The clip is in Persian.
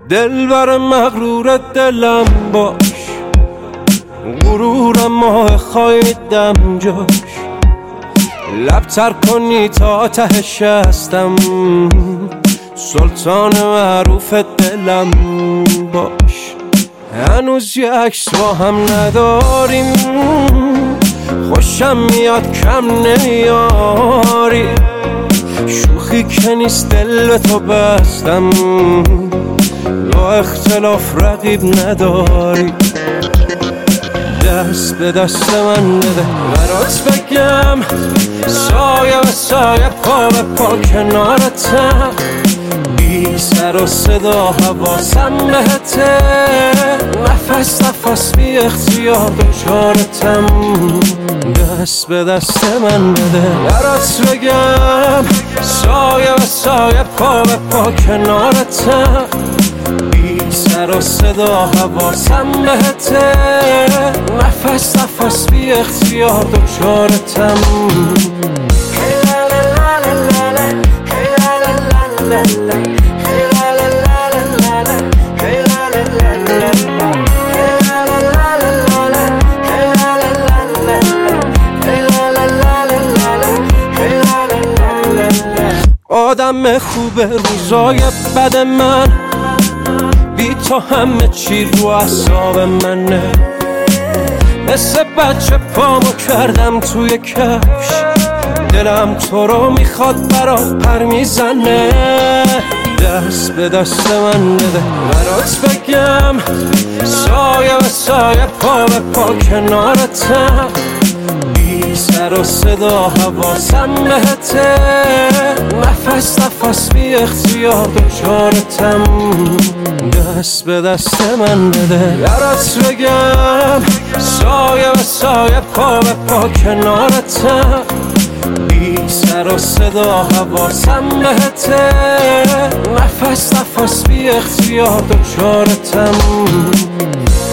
دلبر مغرور دلم باش، غرورم ماه خواهیدم جاش، لب تر کنی تا تهش هستم، سلطان معروف دلم باش. هنوز یه عکس با هم نداریم، خوشم میاد کم نمیاری، شوخی که نیست دل به تو بستم، با اختلاف رقیب نداری. دست به دست من بده برات بگم، سایه و سایه پا به پا کنارتم، بی سر و صدا حواسم بهته، نفس نفس بی اختیار دچارتم. دست به دست من بده برات بگم، سایه و سایه پا به پا کنارتم، بی سر و صدا حواسم بهته، نفس نفس بی اختیار دچارتم. آدم خوب روزای بد من، بی تو همه چی رو اعصاب منه، مثل بچه پامو کردم توی کفش، دلم تو رو میخواد برات پر میزنه. دست به دست من بده برات بگم، سایه و سایه پا به پا کنارتم، بی سر و صدا حواسم بهته، نفس نفس بی اختیار دچارتم. دست به دست من بده برات بگم، سایه و سایه پا به پا کنارتم، بی سر و صدا حواسم بهته، نفس نفس بی اختیار دچارتم.